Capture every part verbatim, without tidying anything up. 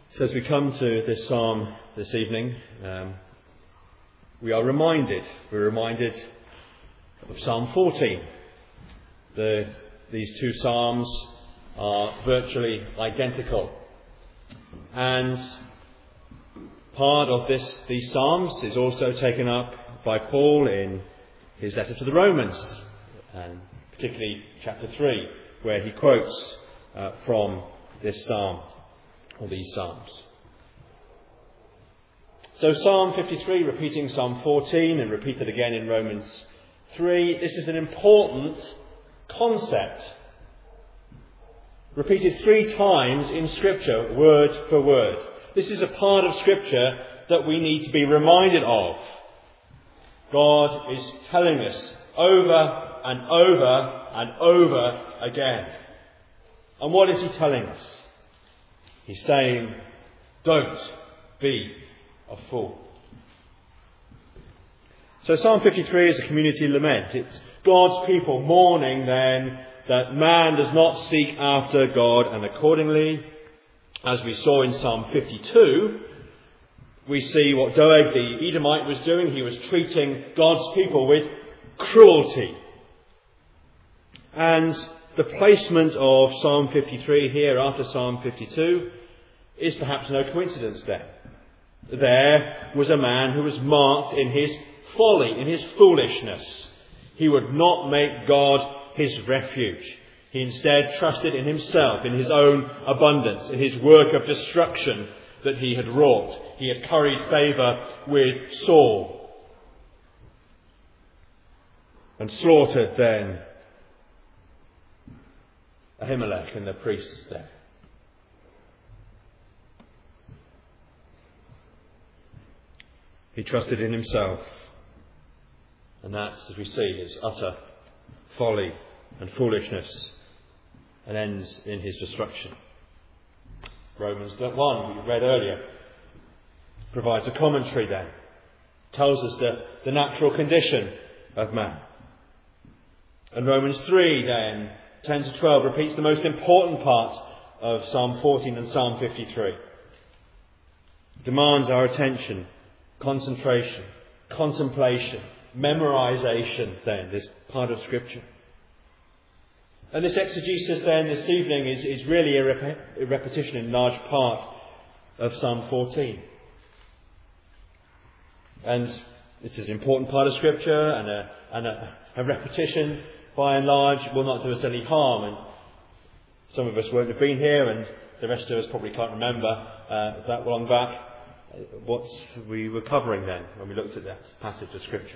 So as we come to this psalm this evening, um, we are reminded, we're reminded of Psalm fourteen. The, these two psalms are virtually identical. And part of this, these psalms is also taken up by Paul in his letter to the Romans, and particularly chapter three, where he quotes uh, from this psalm, or these psalms. So Psalm fifty-three, repeating Psalm fourteen, and repeated again in Romans three, this is an important concept. Repeated three times in Scripture, word for word. This is a part of Scripture that we need to be reminded of. God is telling us over and over and over again. And what is he telling us? He's saying, don't be a fool. So Psalm fifty-three is a community lament. It's God's people mourning then that man does not seek after God, and accordingly, as we saw in Psalm fifty-two, we see what Doeg the Edomite was doing. He was treating God's people with cruelty. And the placement of Psalm fifty-three here after Psalm fifty-two is perhaps no coincidence there. There was a man who was marked in his folly, in his foolishness. He would not make God his refuge. He instead trusted in himself, in his own abundance, in his work of destruction that he had wrought. He had curried favour with Saul and slaughtered then Ahimelech and the priests there. He trusted in himself, and that, as we see, is utter folly and foolishness, and ends in his destruction. Romans one, we read earlier, provides a commentary then, tells us the, the natural condition of man. And Romans three then, ten to twelve, repeats the most important part of Psalm fourteen and Psalm fifty-three. It demands our attention, concentration, contemplation, memorization then, this part of Scripture. And this exegesis then this evening is, is really a, rep- a repetition in large part of Psalm fourteen. And this is an important part of Scripture, and a, and a, a repetition by and large will not do us any harm. And some of us won't have been here, and the rest of us probably can't remember uh, that long back what we were covering then when we looked at that passage of Scripture.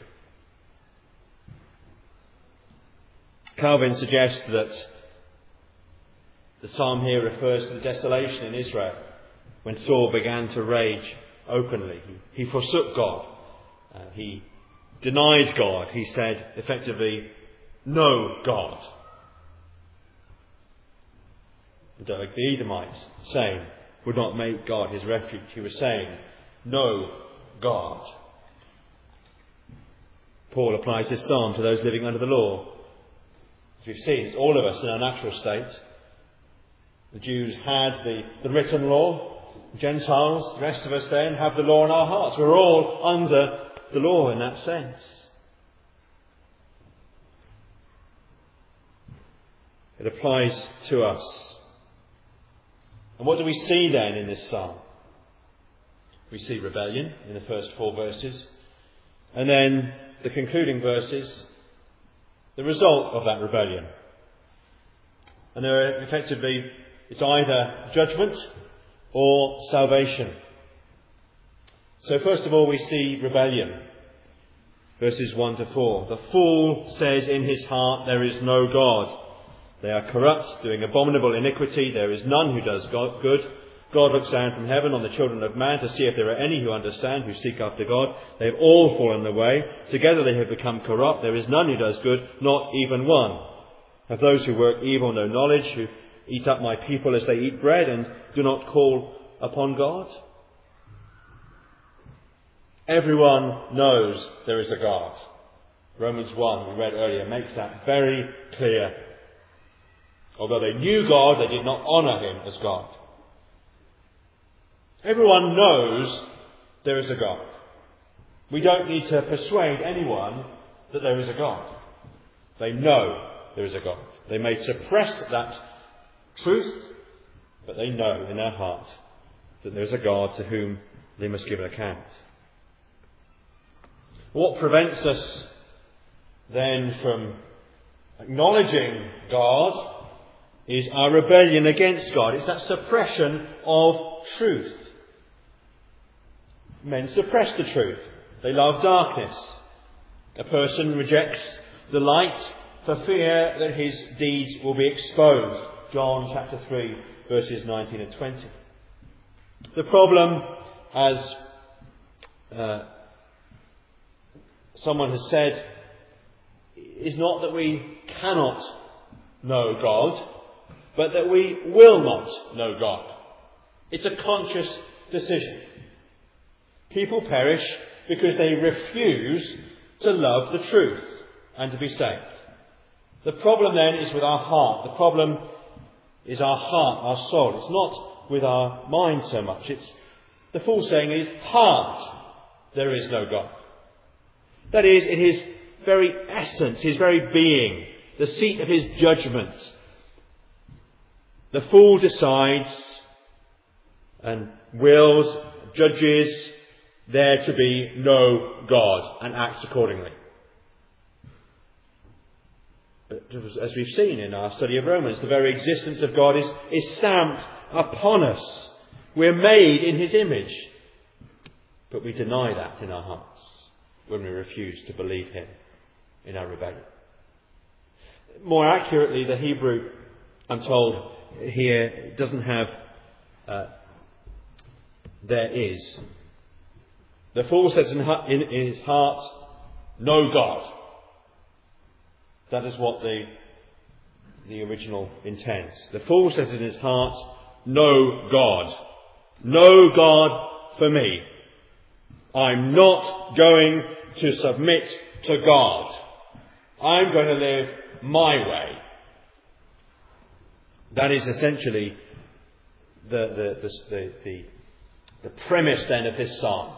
Calvin suggests that the psalm here refers to the desolation in Israel when Saul began to rage openly. He, he forsook God. Uh, he denied God. He said effectively, no God. Doeg the Edomite, same, would not make God his refuge. He was saying, no God. Paul applies this psalm to those living under the law. As we've seen, it's all of us in our natural state. The Jews had the, the written law. The Gentiles, the rest of us then, have the law in our hearts. We're all under the law in that sense. It applies to us. And what do we see then in this psalm? We see rebellion in the first four verses. And then the concluding verses, the result of that rebellion. And there are effectively, it's either judgment or salvation. So first of all we see rebellion. Verses one to four. The fool says in his heart, there is no God. They are corrupt, doing abominable iniquity. There is none who does God good. God looks down from heaven on the children of man to see if there are any who understand, who seek after God. They have all fallen away. Together they have become corrupt. There is none who does good, not even one. Have those who work evil no knowledge, who eat up my people as they eat bread and do not call upon God? Everyone knows there is a God. Romans one, we read earlier, makes that very clear. Although they knew God, they did not honour him as God. Everyone knows there is a God. We don't need to persuade anyone that there is a God. They know there is a God. They may suppress that truth, but they know in their heart that there is a God to whom they must give an account. What prevents us then from acknowledging God is our rebellion against God. It's that suppression of truth. Men suppress the truth. They love darkness. A person rejects the light for fear that his deeds will be exposed. John chapter three, verses nineteen and twenty. The problem, as uh, someone has said, is not that we cannot know God, but that we will not know God. It's a conscious decision. People perish because they refuse to love the truth and to be saved. The problem then is with our heart. The problem is our heart, our soul. It's not with our mind so much. It's the full saying is, heart, there is no God. That is, in his very essence, his very being, the seat of his judgments. The fool decides and wills, judges there to be no God and acts accordingly. But as we've seen in our study of Romans, the very existence of God is, is stamped upon us. We're made in his image. But we deny that in our hearts when we refuse to believe him in our rebellion. More accurately, the Hebrew, I'm told here, doesn't have uh, there is. The fool says in, in his heart, no God. That is what the, the original intends. The fool says in his heart, no God. No God for me. I'm not going to submit to God. I'm going to live my way. That is essentially the, the, the, the, the, the premise then of this psalm.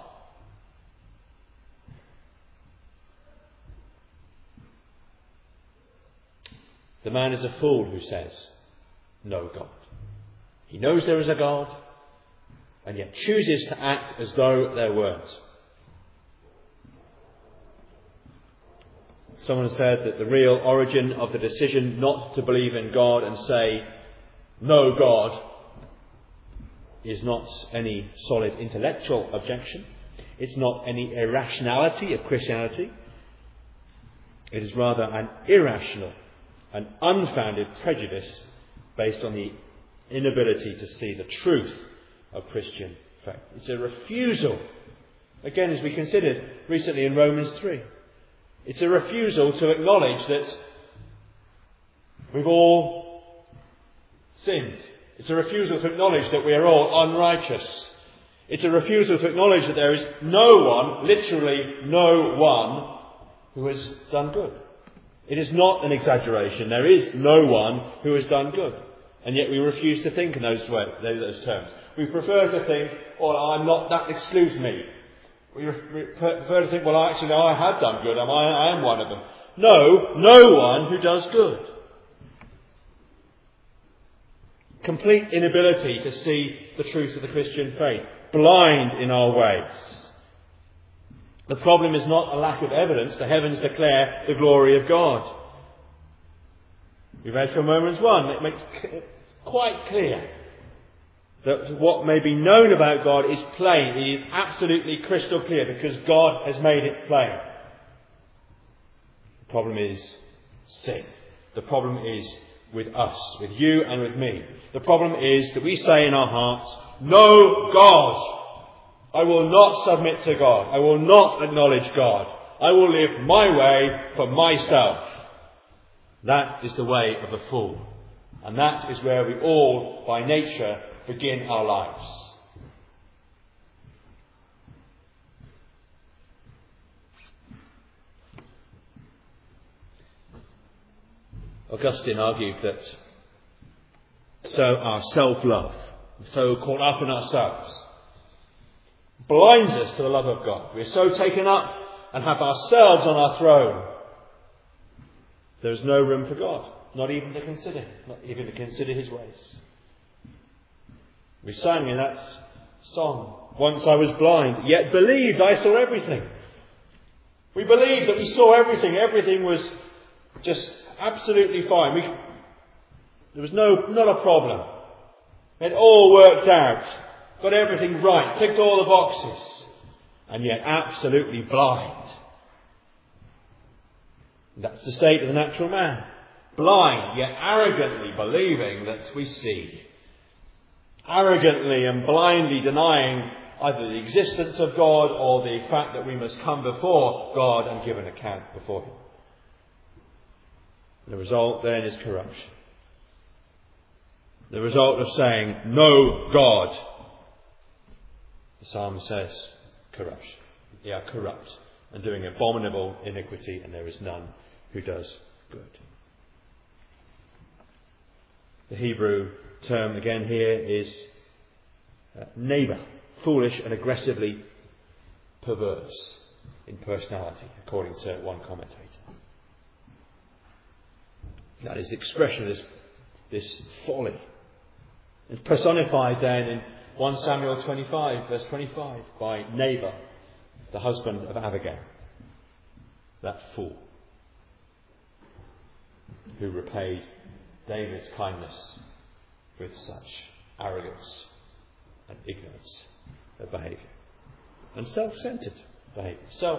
The man is a fool who says, no God. He knows there is a God, and yet chooses to act as though there weren't. Someone said that the real origin of the decision not to believe in God and say, no God, is not any solid intellectual objection. It's not any irrationality of Christianity. It is rather an irrational, an unfounded prejudice based on the inability to see the truth of Christian faith. It's a refusal, again as we considered recently in Romans three, it's a refusal to acknowledge that we've all sinned. It's a refusal to acknowledge that we are all unrighteous. It's a refusal to acknowledge that there is no one, literally no one, who has done good. It is not an exaggeration. There is no one who has done good. And yet we refuse to think in those, way, those terms. We prefer to think, oh, I'm not, that excludes me. We prefer to think, well, actually, no, I have done good. I, I am one of them. No, no one who does good. Complete inability to see the truth of the Christian faith. Blind in our ways. The problem is not a lack of evidence. The heavens declare the glory of God. We read from Romans one. It makes it quite clear that what may be known about God is plain. It is absolutely crystal clear because God has made it plain. The problem is sin. The problem is with us, with you and with me. The problem is that we say in our hearts, no God. I will not submit to God. I will not acknowledge God. I will live my way for myself. That is the way of the fool. And that is where we all, by nature, begin our lives. Augustine argued that so our self-love, so caught up in ourselves, blinds us to the love of God. We're so taken up and have ourselves on our throne. There's no room for God, not even to consider Him, not even to consider His ways. We sang in that song, once I was blind, yet believed I saw everything. We believed that we saw everything. Everything was just absolutely fine. We, there was no, not a problem. It all worked out. Got everything right. Ticked all the boxes. And yet absolutely blind. That's the state of the natural man. Blind, yet arrogantly believing that we see. Arrogantly and blindly denying either the existence of God or the fact that we must come before God and give an account before Him. The result then is corruption. The result of saying, no God. The psalm says, corruption. They are corrupt and doing abominable iniquity, and there is none who does good. The Hebrew term again here is uh, neighbour. Foolish and aggressively perverse in personality, according to one commentator. That is the expression of this, this folly. It's personified then in First Samuel twenty-five, verse twenty-five, by Nabal, the husband of Abigail. That fool who repaid David's kindness with such arrogance and ignorance of behaviour. And self-centred behaviour. Self.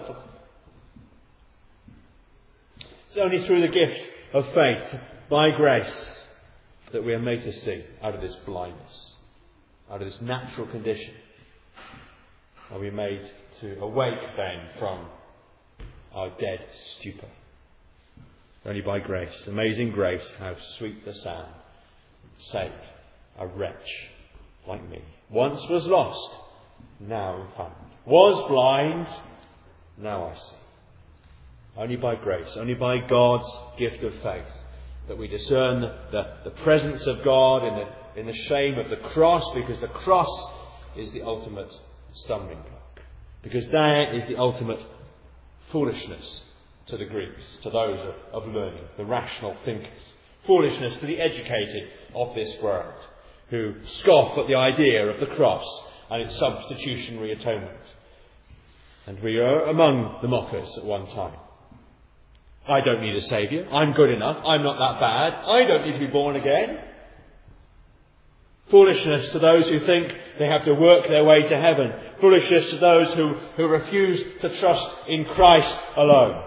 It's only through the gift of faith, by grace, that we are made to see out of this blindness, out of this natural condition. Are we made to awake then from our dead stupor? Only by grace, amazing grace, how sweet the sound, saved a wretch like me. Once was lost, now found. Was blind, now I see. Only by grace, only by God's gift of faith, that we discern the, the, the presence of God in the, in the shame of the cross, because the cross is the ultimate stumbling block. Because there is the ultimate foolishness to the Greeks, to those of, of learning, the rational thinkers. Foolishness to the educated of this world, who scoff at the idea of the cross and its substitutionary atonement. And we are among the mockers at one time. I don't need a saviour. I'm good enough. I'm not that bad. I don't need to be born again. Foolishness to those who think they have to work their way to heaven. Foolishness to those who, who refuse to trust in Christ alone.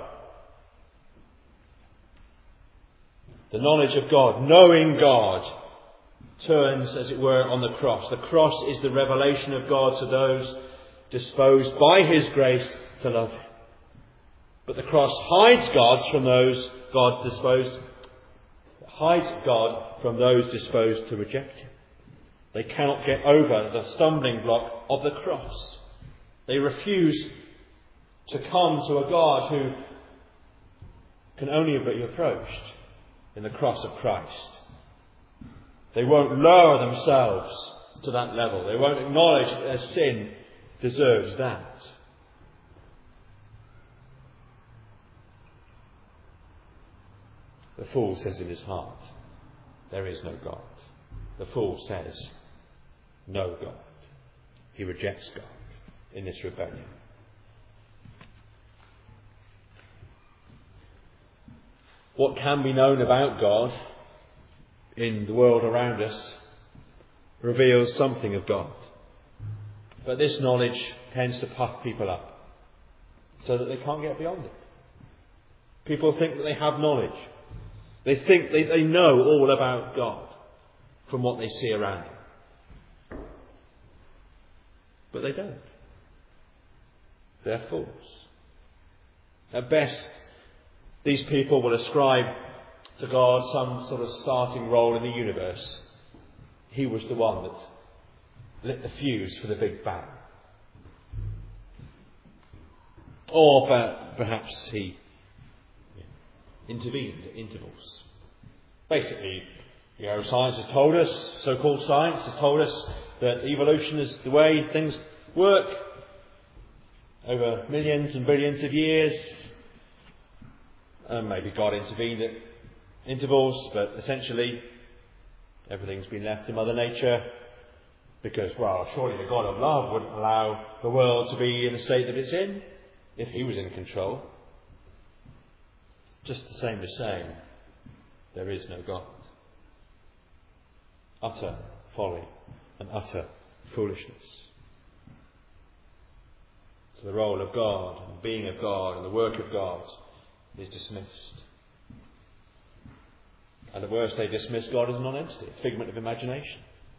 The knowledge of God, knowing God, turns, as it were, on the cross. The cross is the revelation of God to those disposed by His grace to love Him. But the cross hides God from those God disposed, hides God from those disposed to reject Him. They cannot get over the stumbling block of the cross. They refuse to come to a God who can only be approached in the cross of Christ. They won't lower themselves to that level. They won't acknowledge that their sin deserves that. The fool says in his heart, there is no God. The fool says, no God. He rejects God in this rebellion. What can be known about God in the world around us reveals something of God. But this knowledge tends to puff people up so that they can't get beyond it. People think that they have knowledge. They think they, they know all about God from what they see around them. But they don't. They're fools. At best, these people will ascribe to God some sort of starting role in the universe. He was the one that lit the fuse for the Big Bang. Or perhaps he intervened at intervals. Basically, you know, science has told us, so-called science has told us, that evolution is the way things work, over millions and billions of years. And maybe God intervened at intervals, but essentially everything's been left to Mother Nature because, well, surely the God of love wouldn't allow the world to be in the state that it's in if he was in control. Just the same as saying there is no God. Utter folly and utter foolishness. So the role of God and being of God and the work of God is dismissed. And at worst they dismiss God as a non-entity, a figment of imagination.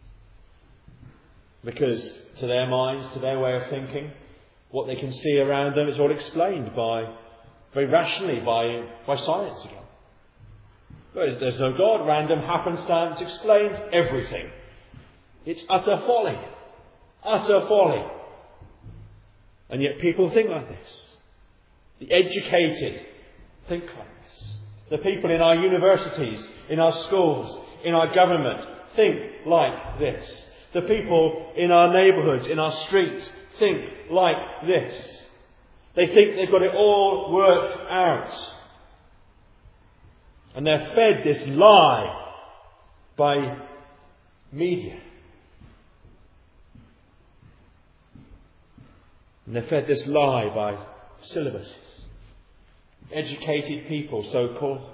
Because to their minds, to their way of thinking, what they can see around them is all explained by, very rationally, by, by science again. But there's no God, random happenstance explains everything. It's utter folly. Utter folly. And yet people think like this. The educated think like this. The people in our universities, in our schools, in our government think like this. The people in our neighbourhoods, in our streets think like this. They think they've got it all worked out. And they're fed this lie by media. And they're fed this lie by syllabuses. Educated people, so-called.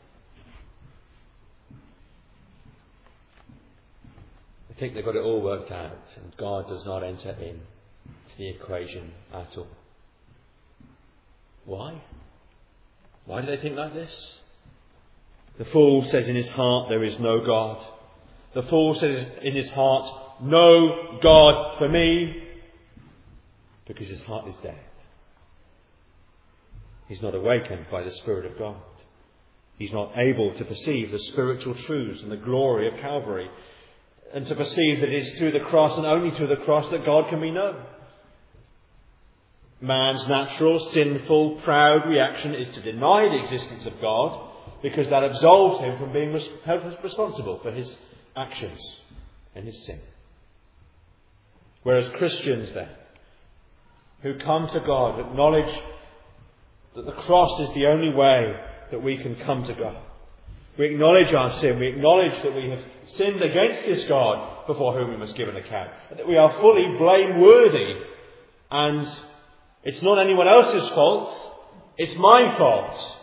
They think they've got it all worked out, and God does not enter in to the equation at all. Why? Why do they think like this? The fool says in his heart there is no God. The fool says in his heart, no God for me, because his heart is dead. He's not awakened by the Spirit of God. He's not able to perceive the spiritual truths and the glory of Calvary, and to perceive that it is through the cross and only through the cross that God can be known. Man's natural, sinful, proud reaction is to deny the existence of God, because that absolves him from being responsible for his actions and his sin. Whereas Christians then, who come to God, acknowledge that the cross is the only way that we can come to God. We acknowledge our sin. We acknowledge that we have sinned against this God before whom we must give an account. And that we are fully blameworthy. And it's not anyone else's fault. It's my fault.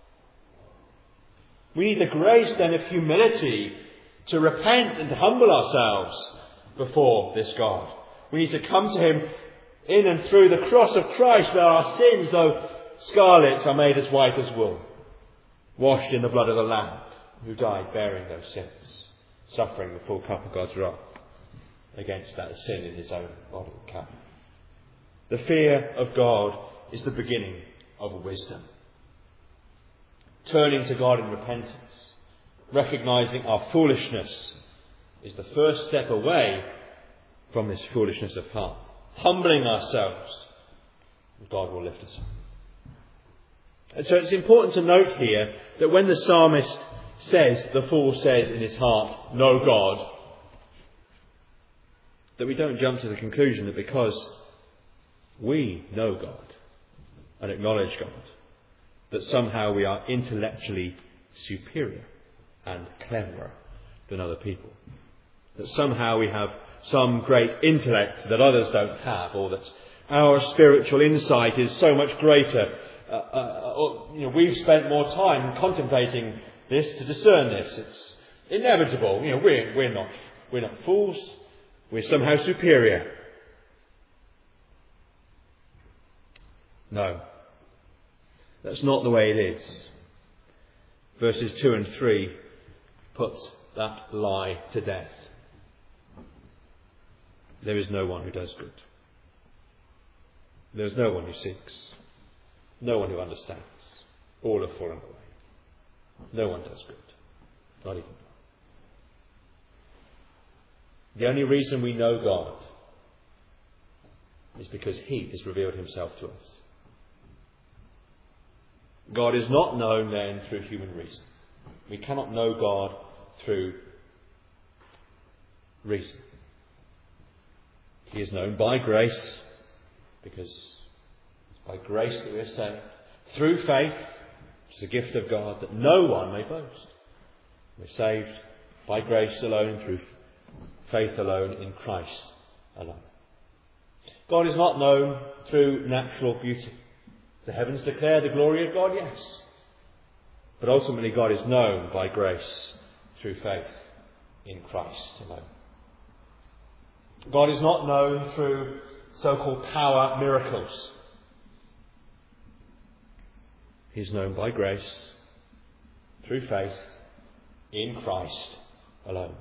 We need the grace then of humility to repent and to humble ourselves before this God. We need to come to him in and through the cross of Christ, where our sins, though scarlet, are made as white as wool, washed in the blood of the Lamb, who died bearing those sins, suffering the full cup of God's wrath against that sin in his own body and cup. The fear of God is the beginning of wisdom. Turning to God in repentance, recognising our foolishness, is the first step away from this foolishness of heart. Humbling ourselves, and God will lift us up. And so it's important to note here that when the psalmist says, the fool says in his heart, no God, that we don't jump to the conclusion that because we know God and acknowledge God, that somehow we are intellectually superior and cleverer than other people. That somehow we have some great intellect that others don't have, or that our spiritual insight is so much greater. Uh, uh, or, you know, we've spent more time contemplating this to discern this. It's inevitable. You know, we're we're not we're not fools. We're somehow superior. No, that's not the way it is. Verses two and three put that lie to death. There is no one who does good. There is no one who seeks. No one who understands. All have fallen away. No one does good. Not even God. The only reason we know God is because he has revealed himself to us. God is not known then through human reason. We cannot know God through reason. He is known by grace, because By grace that we are saved. Through faith, which is a gift of God, that no one may boast. We're saved by grace alone, through faith alone, in Christ alone. God is not known through natural beauty. The heavens declare the glory of God, yes. But ultimately God is known by grace through faith in Christ alone. God is not known through so-called power miracles. He is known by grace through faith in Christ alone.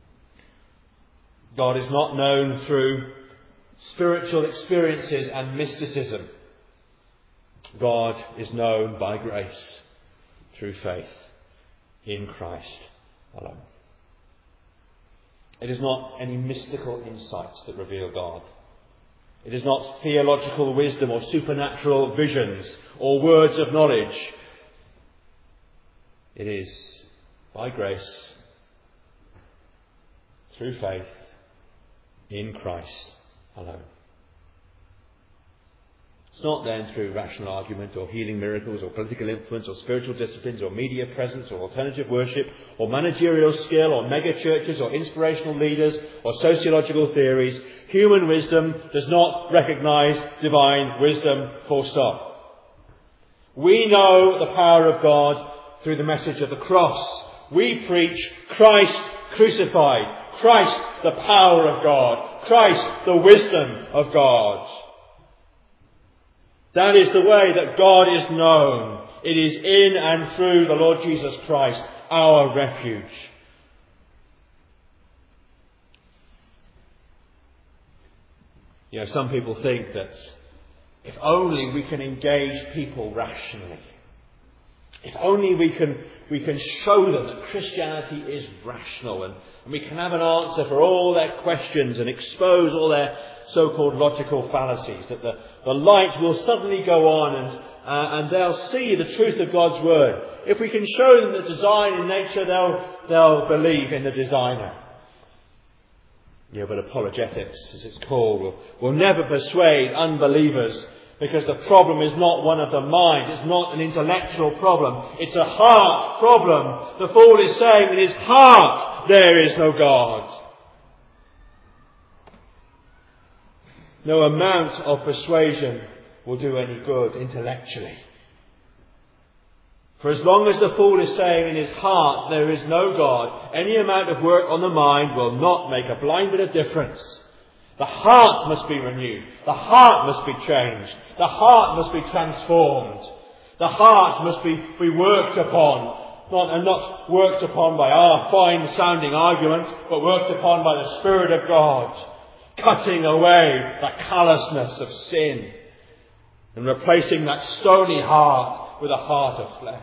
God is not known through spiritual experiences and mysticism. God is known by grace through faith in Christ alone. It is not any mystical insights that reveal God. It is not theological wisdom or supernatural visions or words of knowledge. It is by grace, through faith, in Christ alone. It's not then through rational argument or healing miracles or political influence or spiritual disciplines or media presence or alternative worship or managerial skill or mega churches or inspirational leaders or sociological theories. Human wisdom does not recognise divine wisdom, full stop. We know the power of God through the message of the cross. We preach Christ crucified, Christ the power of God, Christ the wisdom of God. That is the way that God is known. It is in and through the Lord Jesus Christ, our refuge. You know, some people think that if only we can engage people rationally, if only we can we can show them that Christianity is rational and, and we can have an answer for all their questions and expose all their so-called logical fallacies, that the, the light will suddenly go on and, uh, and they'll see the truth of God's word. If we can show them the design in nature, they'll, they'll believe in the designer. Yeah, but apologetics, as it's called, will, will never persuade unbelievers, because the problem is not one of the mind. It's not an intellectual problem. It's a heart problem. The fool is saying in his heart there is no God. No amount of persuasion will do any good intellectually. For as long as the fool is saying in his heart there is no God, any amount of work on the mind will not make a blind bit of difference. The heart must be renewed. The heart must be changed. The heart must be transformed. The heart must be, be worked upon. Not, and not worked upon by our fine sounding arguments, but worked upon by the Spirit of God, cutting away the callousness of sin and replacing that stony heart with a heart of flesh.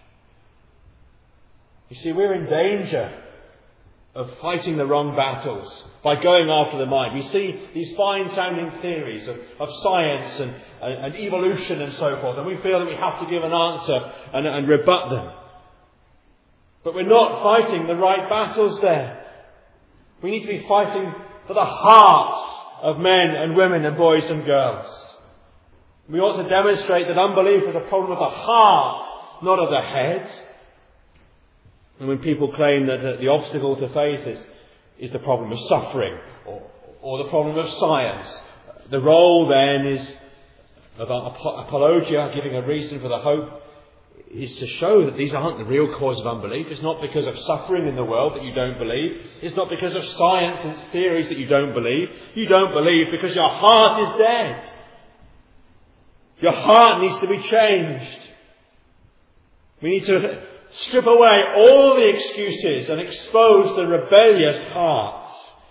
You see, we're in danger of fighting the wrong battles by going after the mind. We see these fine-sounding theories of, of science and, and, and evolution and so forth, and we feel that we have to give an answer and, and rebut them. But we're not fighting the right battles there. We need to be fighting for the hearts of men and women and boys and girls. We ought to demonstrate that unbelief is a problem of the heart, not of the head. And when people claim that uh, the obstacle to faith is, is the problem of suffering or, or the problem of science, the role then is of apologia, giving a reason for the hope, is to show that these aren't the real cause of unbelief. It's not because of suffering in the world that you don't believe. It's not because of science and its theories that you don't believe. You don't believe because your heart is dead. Your heart needs to be changed. We need to strip away all the excuses and expose the rebellious hearts.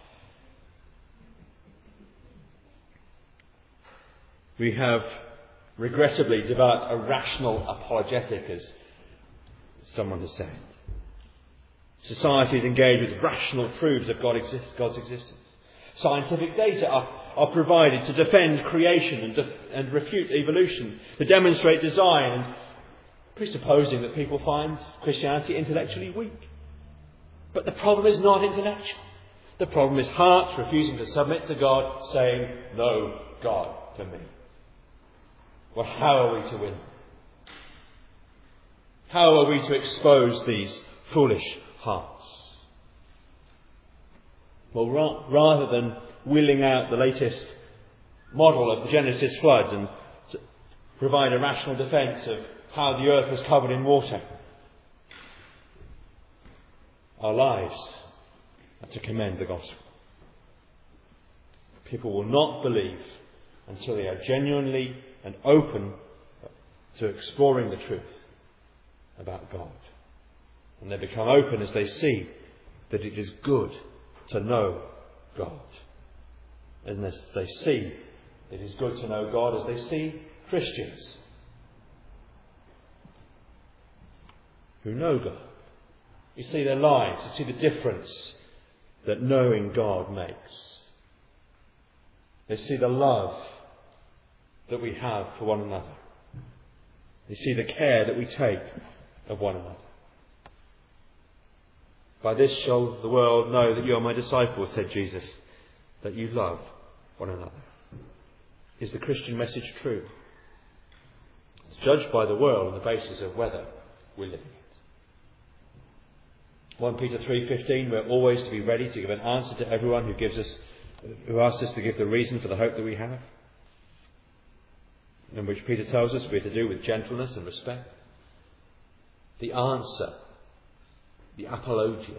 We have regrettably developed a rational apologetic, as someone has said. Society is engaged with rational proofs of God exists, God's existence. Scientific data are, are provided to defend creation and, def- and refute evolution, to demonstrate design, and presupposing that people find Christianity intellectually weak. But the problem is not intellectual. The problem is hearts refusing to submit to God, saying, "No God to me." Well, how are we to win? How are we to expose these foolish hearts? Well, ra- rather than wheeling out the latest model of the Genesis floods and provide a rational defence of how the earth was covered in water, our lives are to commend the gospel. People will not believe until they are genuinely and open to exploring the truth about God. And they become open as they see that it is good to know God. And as they see it is good to know God, as they see Christians who know God. You see their lives, you see the difference that knowing God makes. They see the love that we have for one another. They see the care that we take of one another. By this shall the world know that you are my disciples, said Jesus, that you love one another. Is the Christian message true? It's judged by the world on the basis of whether we live in it. First Peter three fifteen, we're always to be ready to give an answer to everyone who gives us, who asks us to give the reason for the hope that we have, in which Peter tells us we're to do with gentleness and respect. The answer, the apologia,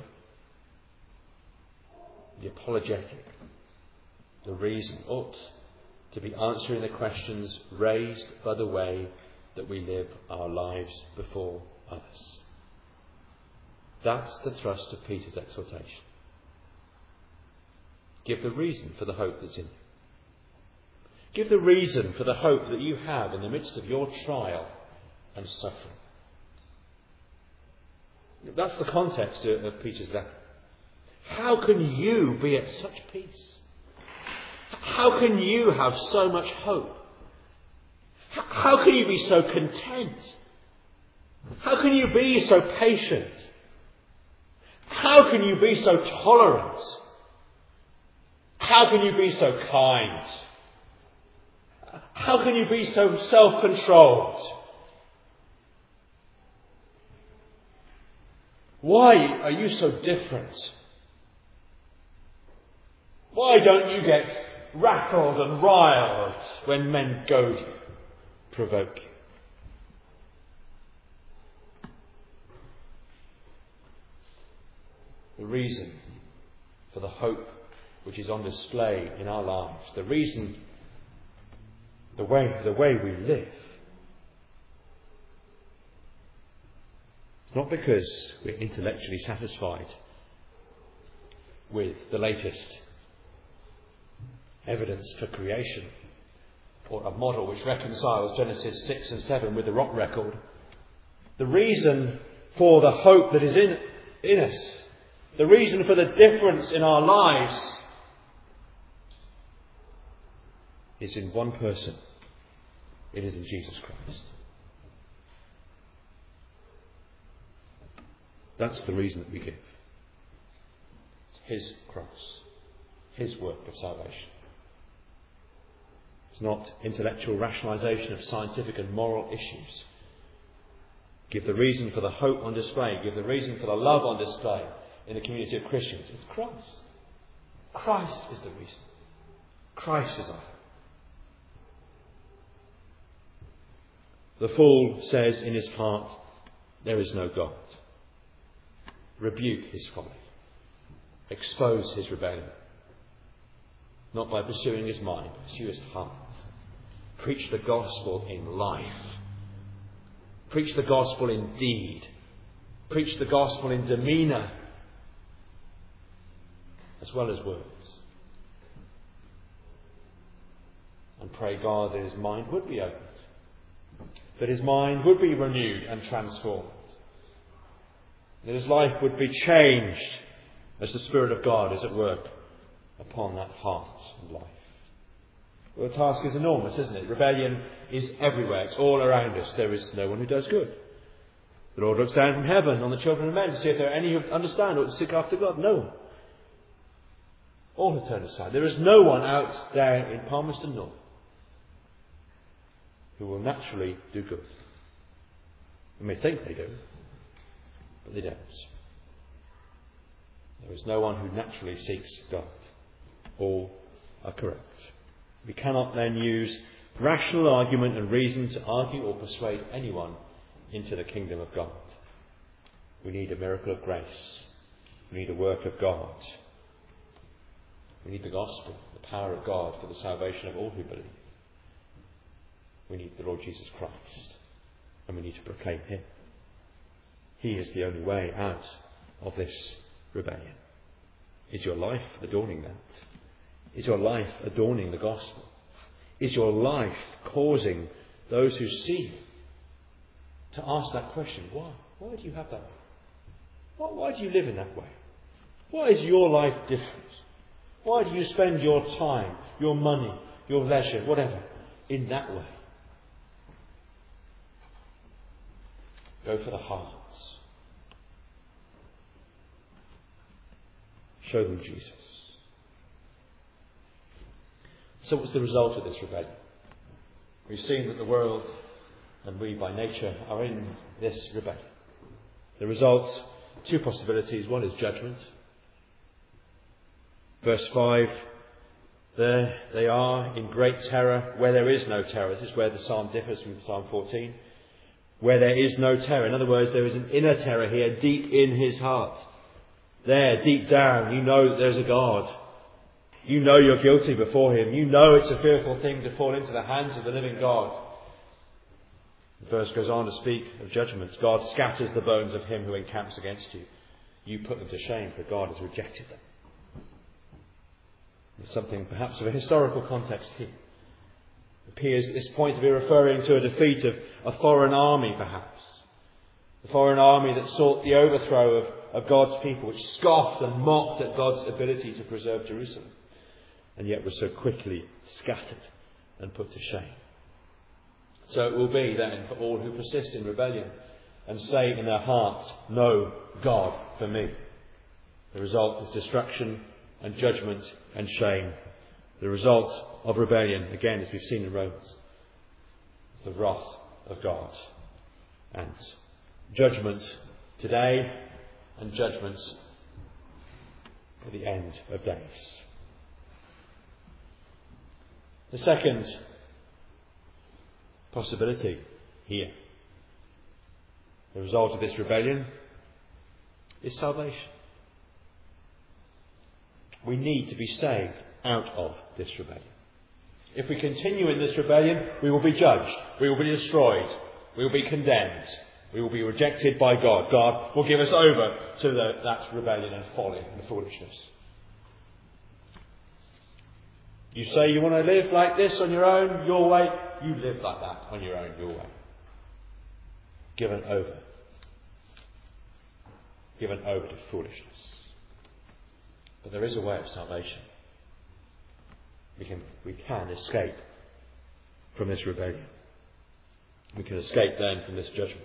the apologetic, the reason ought to be answering the questions raised by the way that we live our lives before others. That's the thrust of Peter's exhortation. Give the reason for the hope that's in you. Give the reason for the hope that you have in the midst of your trial and suffering. That's the context of Peter's letter. How can you be at such peace? How can you have so much hope? How can you be so content? How can you be so patient? How can you be so tolerant? How can you be so kind? How can you be so self-controlled? Why are you so different? Why don't you get rattled and riled when men goad you, provoke you? The reason for the hope which is on display in our lives, the reason, the way, the way we live, it's not because we're intellectually satisfied with the latest evidence for creation, or a model which reconciles Genesis six and seven with the rock record. The reason for the hope that is in, in us, the reason for the difference in our lives, is in one person. It is in Jesus Christ. That's the reason that we give. It's His cross, His work of salvation. It's not intellectual rationalisation of scientific and moral issues. Give the reason for the hope on display. Give the reason for the love on display in the community of Christians. It's Christ. Christ is the reason. Christ is our hope. The fool says in his heart, there is no God. Rebuke his folly. Expose his rebellion. Not by pursuing his mind, but pursue his heart. Preach the gospel in life. Preach the gospel in deed. Preach the gospel in demeanour as well as words. And pray God that his mind would be opened, that his mind would be renewed and transformed, that his life would be changed as the Spirit of God is at work upon that heart and life. Well, the task is enormous, isn't it? Rebellion is everywhere. It's all around us. There is no one who does good. The Lord looks down from heaven on the children of men to see if there are any who understand or seek after God. No one. All have turned aside. There is no one out there in Palmerston North who will naturally do good. You may think they do, but they don't. There is no one who naturally seeks God. All are corrupt. We cannot then use rational argument and reason to argue or persuade anyone into the kingdom of God. We need a miracle of grace. We need a work of God. We need the gospel, the power of God for the salvation of all who believe. We need the Lord Jesus Christ, and we need to proclaim him. He is the only way out of this rebellion. Is your life adorning that? Is your life adorning the gospel? Is your life causing those who see you to ask that question? Why? Why do you have that? Why, why do you live in that way? Why is your life different? Why do you spend your time, your money, your leisure, whatever, in that way? Go for the hearts. Show them Jesus. So what's the result of this rebellion? We've seen that the world and we by nature are in this rebellion. The result, two possibilities. One is judgment. Verse five, there they are in great terror where there is no terror. This is where the psalm differs from Psalm fourteen. Where there is no terror. In other words, there is an inner terror here deep in his heart. There, deep down, you know that there's a God. You know you're guilty before him. You know it's a fearful thing to fall into the hands of the living God. The verse goes on to speak of judgment. God scatters the bones of him who encamps against you. You put them to shame, for God has rejected them. There's something perhaps of a historical context here. It appears at this point to be referring to a defeat of a foreign army, perhaps. The foreign army that sought the overthrow of, of God's people, which scoffed and mocked at God's ability to preserve Jerusalem, and yet was so quickly scattered and put to shame. So it will be then for all who persist in rebellion and say in their hearts, no God for me. The result is destruction and judgment and shame. The result of rebellion, again, as we've seen in Romans, is the wrath of God. And judgment today and judgment at the end of days. The second possibility here, the result of this rebellion, is salvation. We need to be saved out of this rebellion. If we continue in this rebellion, we will be judged. We will be destroyed. We will be condemned. We will be rejected by God. God will give us over to the, that rebellion and folly and foolishness. You say you want to live like this on your own, your way. You live like that on your own, your way. Given over. Given over to foolishness. But there is a way of salvation. We can, we can escape from this rebellion. We can escape then from this judgment.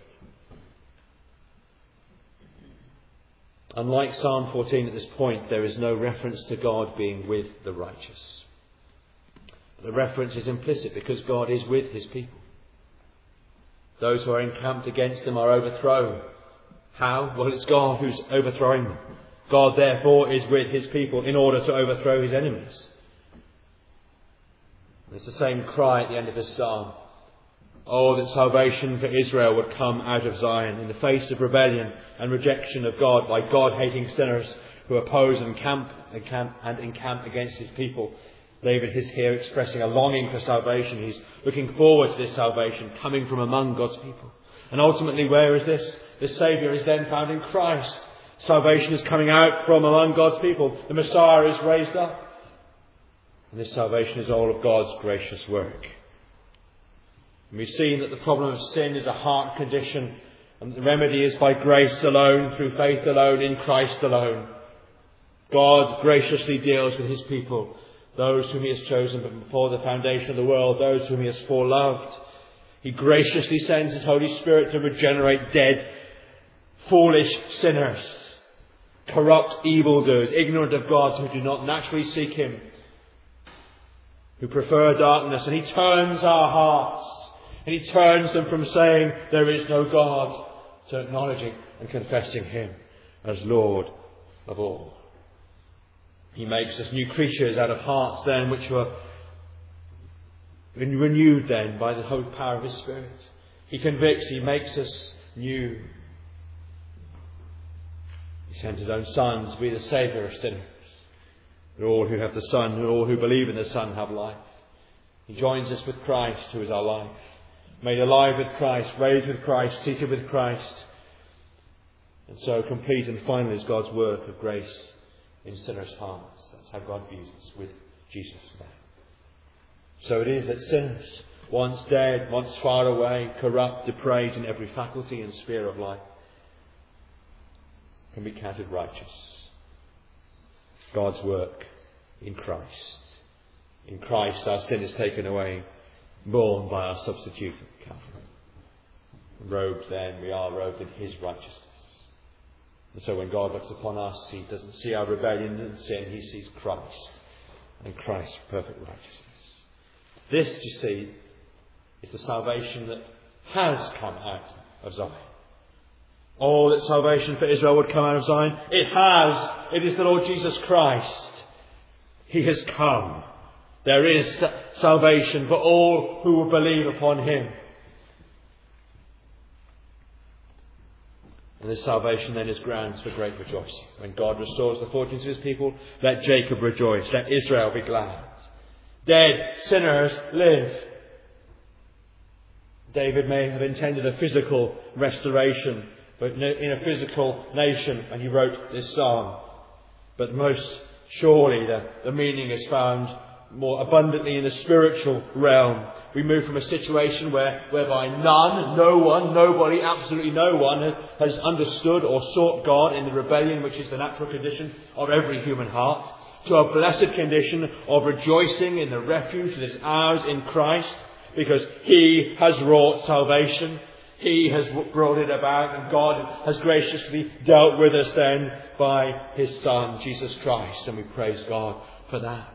Unlike Psalm fourteen at this point, there is no reference to God being with the righteous. The reference is implicit because God is with his people. Those who are encamped against them are overthrown. How? Well, it's God who's overthrowing them. God, therefore, is with his people in order to overthrow his enemies. It's the same cry at the end of this psalm. Oh, that salvation for Israel would come out of Zion in the face of rebellion and rejection of God by God-hating sinners who oppose and encamp, encamp, and encamp against his people. David is here expressing a longing for salvation. He's looking forward to this salvation coming from among God's people. And ultimately, where is this? This Saviour is then found in Christ. Salvation is coming out from among God's people. The Messiah is raised up. And this salvation is all of God's gracious work. And we've seen that the problem of sin is a heart condition, and the remedy is by grace alone, through faith alone, in Christ alone. God graciously deals with his people, those whom he has chosen before the foundation of the world, those whom he has foreloved. He graciously sends his Holy Spirit to regenerate dead, foolish sinners, corrupt evildoers, ignorant of God, who do not naturally seek him, who prefer darkness. And he turns our hearts. And he turns them from saying there is no God to acknowledging and confessing him as Lord of all. He makes us new creatures out of hearts then which were renewed then by the whole power of his Spirit. He convicts, he makes us new. He sent his own Son to be the Saviour of sinners. And all who have the Son, and all who believe in the Son have life. He joins us with Christ, who is our life. Made alive with Christ, raised with Christ, seated with Christ. And so complete and final is God's work of grace in sinners' hearts. That's how God views us, with Jesus now. So it is that sinners, once dead, once far away, corrupt, depraved in every faculty and sphere of life, can be counted righteous. God's work in Christ. In Christ our sin is taken away, borne by our substitute at Calvary. Robed then, we are robed in his righteousness. And so when God looks upon us, he doesn't see our rebellion and sin, he sees Christ and Christ's perfect righteousness. This, you see, is the salvation that has come out of Zion. All that salvation for Israel would come out of Zion, it has. It is the Lord Jesus Christ. He has come. There is salvation for all who will believe upon him. And this salvation then is grounds for great rejoicing. When God restores the fortunes of his people, let Jacob rejoice, let Israel be glad. Dead sinners live. David may have intended a physical restoration, but in a physical nation, and he wrote this psalm. But most surely the, the meaning is found more abundantly in the spiritual realm. We move from a situation where, whereby none, no one, nobody, absolutely no one has understood or sought God in the rebellion which is the natural condition of every human heart, to a blessed condition of rejoicing in the refuge that is ours in Christ, because he has wrought salvation. He has brought it about, and God has graciously dealt with us then by his Son, Jesus Christ, and we praise God for that.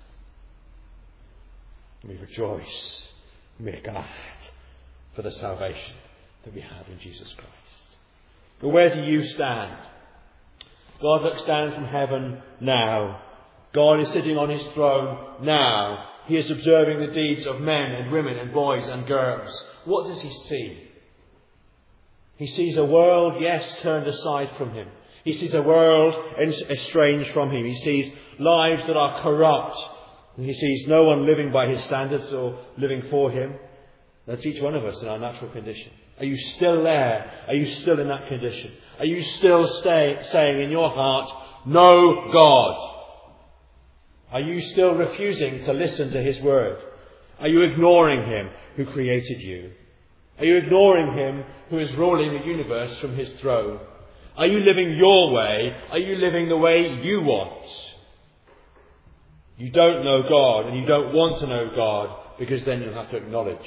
We rejoice, we are glad for the salvation that we have in Jesus Christ. But where do you stand? God looks down from heaven now. God is sitting on his throne now. He is observing the deeds of men and women and boys and girls. What does he see? He sees a world, yes, turned aside from him. He sees a world estranged from him. He sees lives that are corrupt. And he sees no one living by his standards or living for him. That's each one of us in our natural condition. Are you still there? Are you still in that condition? Are you still stay, saying in your heart, no God? Are you still refusing to listen to his word? Are you ignoring him who created you? Are you ignoring him who is ruling the universe from his throne? Are you living your way? Are you living the way you want? You don't know God, and you don't want to know God, because then you'll have to acknowledge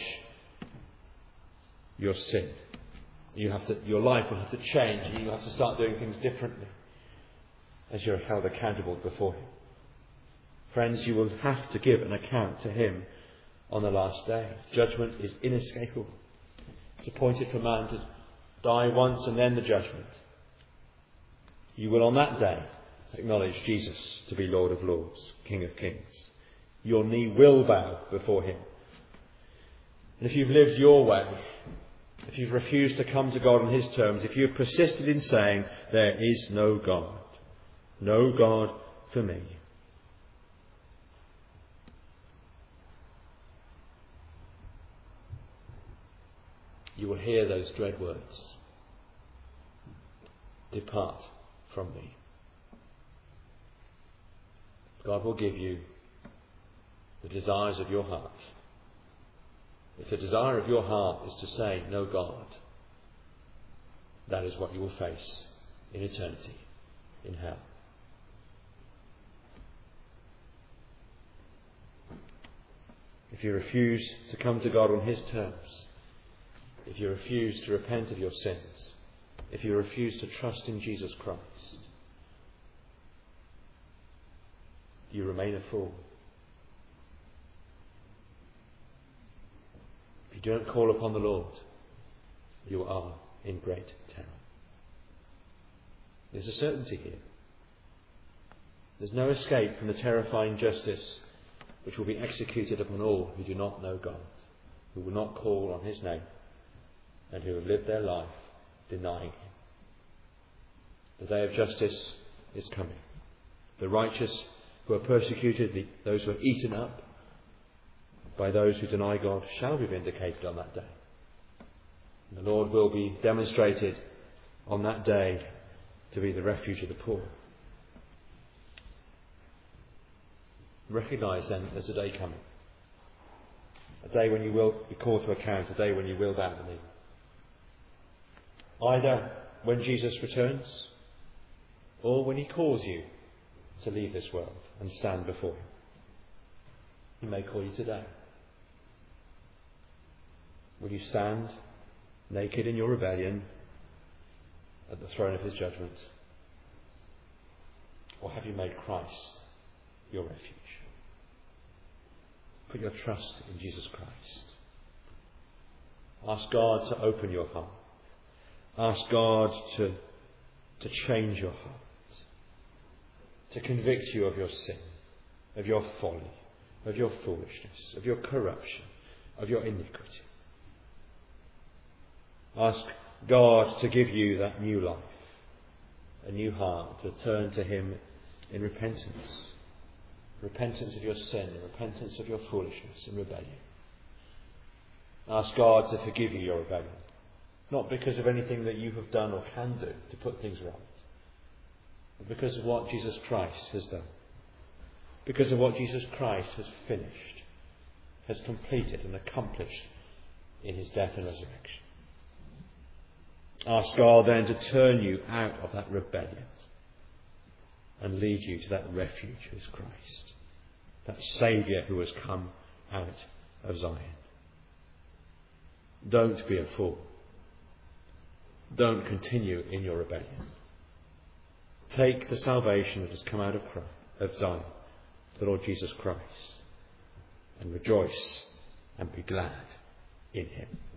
your sin. You have to, your life will have to change, and you have to start doing things differently as you're held accountable before him. Friends, you will have to give an account to him on the last day. Judgment is inescapable. It's appointed for man to die once and then the judgment. You will on that day acknowledge Jesus to be Lord of Lords, King of Kings. Your knee will bow before him. And if you've lived your way, if you've refused to come to God on his terms, if you've persisted in saying, there is no God, no God for me, you will hear those dread words. Depart from me. God will give you the desires of your heart. If the desire of your heart is to say, no God, that is what you will face in eternity, in hell. If you refuse to come to God on his terms, if you refuse to repent of your sins, if you refuse to trust in Jesus Christ, you remain a fool. If you you don't call upon the Lord, you are in great terror. There's a certainty here. There's no escape from the terrifying justice which will be executed upon all who do not know God, who will not call on his name, and who have lived their life denying him. The day of justice is coming. The righteous who are persecuted, the, those who are eaten up by those who deny God, shall be vindicated on that day. And the Lord will be demonstrated on that day to be the refuge of the poor. Recognise then there's a day coming. A day when you will be called to account, a day when you will bow the knee. Either when Jesus returns, or when he calls you to leave this world and stand before him. He may call you today. Will you stand naked in your rebellion at the throne of his judgment? Or have you made Christ your refuge? Put your trust in Jesus Christ. Ask God to open your heart. Ask God to, to change your heart. To convict you of your sin, of your folly, of your foolishness, of your corruption, of your iniquity. Ask God to give you that new life, a new heart, to turn to him in repentance. Repentance of your sin, repentance of your foolishness and rebellion. Ask God to forgive you your rebellion, not because of anything that you have done or can do to put things right, but because of what Jesus Christ has done. Because of what Jesus Christ has finished, has completed and accomplished in his death and resurrection. Ask God then to turn you out of that rebellion and lead you to that refuge who is Christ, that Saviour who has come out of Zion. Don't be a fool. Don't continue in your rebellion. Take the salvation that has come out of Christ, of Zion, the Lord Jesus Christ, and rejoice and be glad in him.